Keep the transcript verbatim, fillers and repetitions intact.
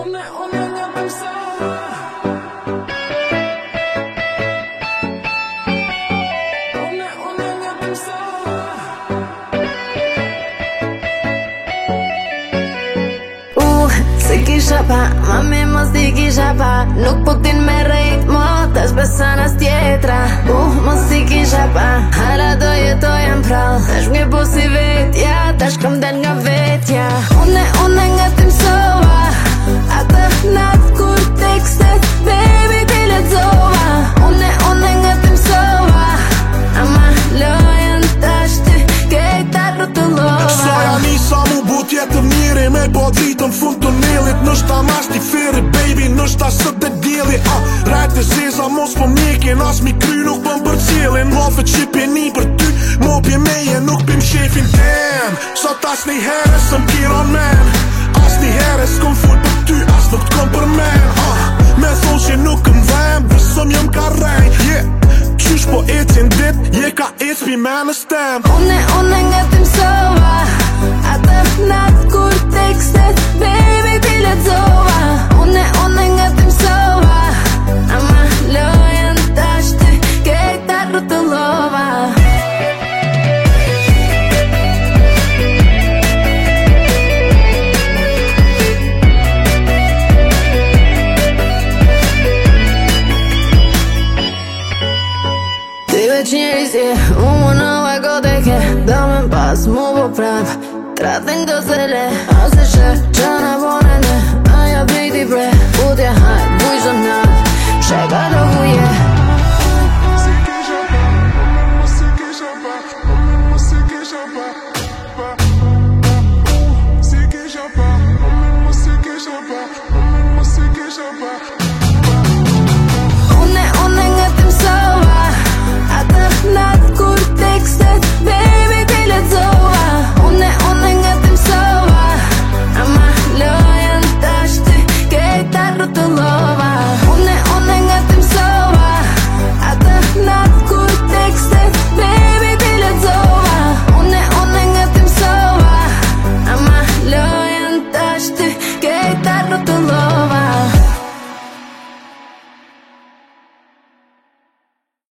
Unë, unë nga pëmsova. Unë, unë nga pëmsova. Uh, se kisha pa, mami mos t'i kisha pa. Nuk po t'in me rejt mo, tash besan as tjetra. Uh, mos t'i kisha pa, hala do jetojem prall. Tash m'ke po si vetja, tash kom del nga vetja. Une, une nga t'imsova, atë natë kur tekstet, baby t'i lexova. Une, une nga t'imsova, ama lojen tash ty kejta rrotullova. Soja nisa mu bu tjetër njeri, me po dritën fund tunelit. Nështa mas t'i feri, baby, nështa sët e djeli. uh, Rajt e zeza mos po mjekin, as mi kry nuk pëm për cilin. Lafet që pjeni për ty, mo pje meje nuk pim shefin. Damn, sot as një herë sëm kiron man, as një herë s'kom full për ty, as nuk t'kom për men. uh, Me thonë që nuk këm dhem, vësëm jëm ka rejn. Yeah, qysh po ecin dit, je ka ec pi menës tem. Une, une nga t'imsova, atë natë kur tekstet, baby t'i lexova. Une, une nga t'imsova, ama lojen tash ty kejta rrotullova. Ti veç njeri si, unë më në vajko te ke. Do me pas mu po prap, traten do se le, ose shë që në bon